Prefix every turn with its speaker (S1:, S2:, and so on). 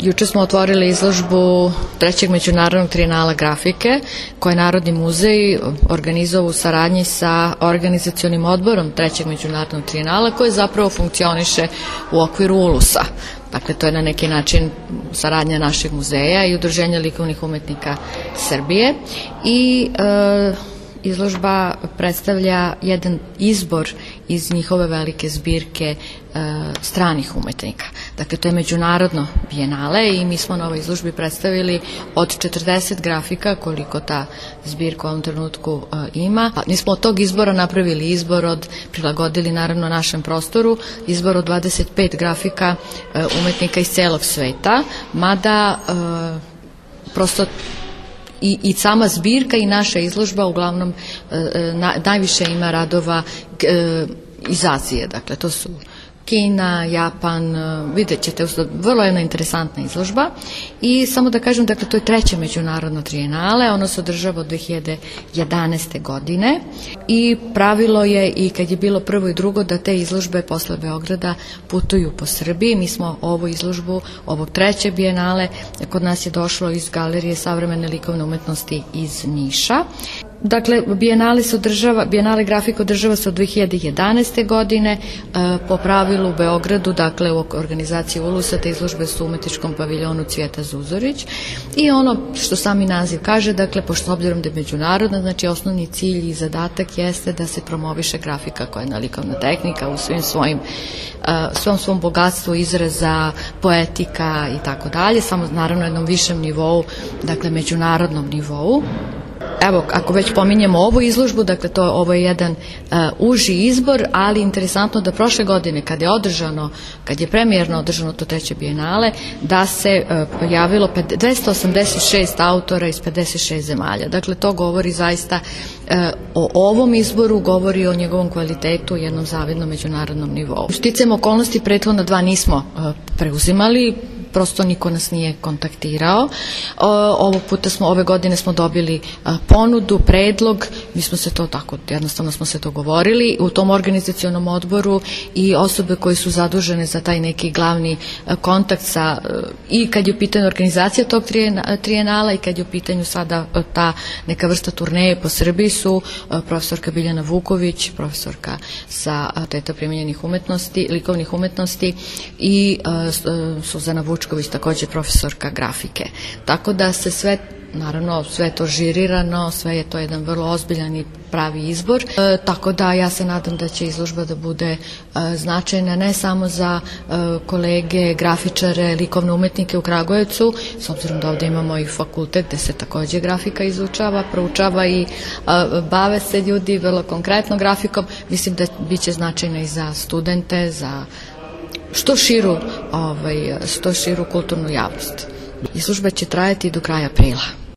S1: Juče smo otvorili izložbu trećeg međunarodnog trijenala grafike koje je Narodni muzej organizovao u saradnji sa organizacionim odborom trećeg međunarodnog trijenala koje zapravo funkcioniše u okviru ULUS-a. Dakle, to je na neki način saradnja našeg muzeja i Udruženja likovnih umetnika Srbije i izložba predstavlja jedan izbor iz njihove velike zbirke stranih umetnika. Dakle, to je međunarodno bijenale i mi smo na ovoj izložbi predstavili od 40 grafika koliko ta zbirka u ovom trenutku ima. Mi smo od tog izbora napravili izbor prilagodili naravno našem prostoru, izbor od 25 grafika umetnika iz celog sveta, mada prosto i sama zbirka i naša izložba uglavnom najviše ima radova iz Azije, dakle to su Kina, Japan, vidjet ćete, vrlo jedna interesantna izložba i samo da kažem, dakle to je treće međunarodno trijenale, ono se održava od 2011. godine i pravilo je i kad je bilo prvo i drugo da te izložbe posle Beograda putuju po Srbiji. Mi smo ovu izložbu, ovog treće bijenale, kod nas je došlo iz Galerije savremene likovne umetnosti iz Niša. Dakle, bijenale grafike održava se od 2011. godine, po pravilu u Beogradu, dakle u organizaciji ULUS-a, te izložbe su u umetničkom paviljonu Cvijeta Zuzorić i ono što sami naziv kaže, dakle, pošto obzirom da je međunarodna, znači osnovni cilj i zadatak jeste da se promoviše grafika koja je jedna likovna tehnika u svom svom bogatstvu izraza, poetika i tako dalje, samo naravno na jednom višem nivou, dakle međunarodnom nivou. Evo, ako već pominjemo ovu izložbu, dakle ovo je jedan uži izbor, ali interesantno da prošle godine kad je premijerno održano to treće bijenale, da se pojavilo 286 autora iz 56 zemalja. Dakle, to govori zaista o ovom izboru, govori o njegovom kvalitetu, jednom zavidnom međunarodnom nivou. Sticajem okolnosti prethodna dva nismo preuzimali, prosto niko nas nije kontaktirao. Ove godine smo dobili ponudu, predlog, mi smo se to tako, jednostavno smo se dogovorili u tom organizacionom odboru i osobe koje su zadužene za taj neki glavni kontakt i kad je u pitanju organizacija tog trijenala i kad je u pitanju sada ta neka vrsta turneje po Srbiji su profesorka Biljana Vuković, profesorka sa Fakulteta primenjenih umetnosti, likovnih umetnosti i Suzana Vučković, također profesorka grafike. Tako da se sve je to žirirano, sve je to jedan vrlo ozbiljan i pravi izbor, tako da ja se nadam da će izložba da bude značajna ne samo za kolege, grafičare, likovne umetnike u Kragujevcu, s obzirom da ovdje imamo i fakultet gde se također grafika izučava, proučava i bave se ljudi vrlo konkretno grafikom, mislim da biće značajna i za studente, za što širu kulturnu javnost. Izložba će trajati do kraja aprila.